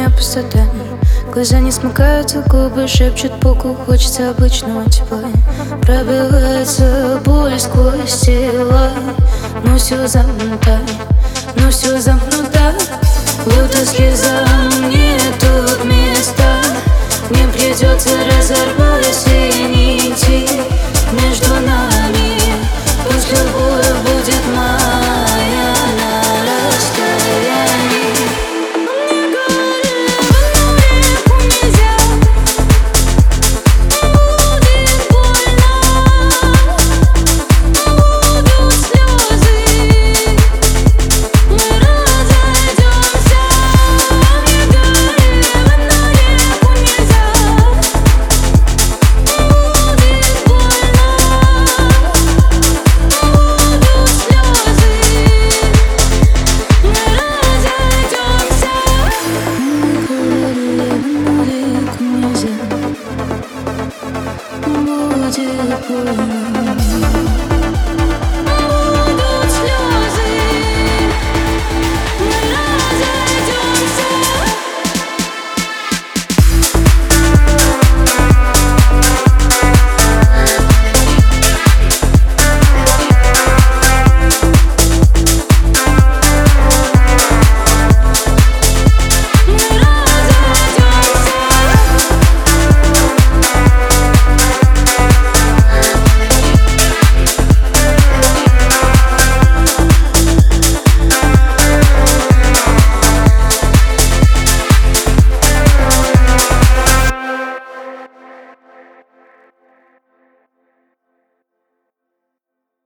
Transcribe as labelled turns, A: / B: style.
A: меня пустота. Глаза не смыкаются, губы шепчут пуку. Хочется обычного тепла. Пробивается боль сквозь тела. Но все замкнуто, но все замкнуто. Будто слезам не тут места. Мне придется разорвать все нити между нами. После боя будет мало.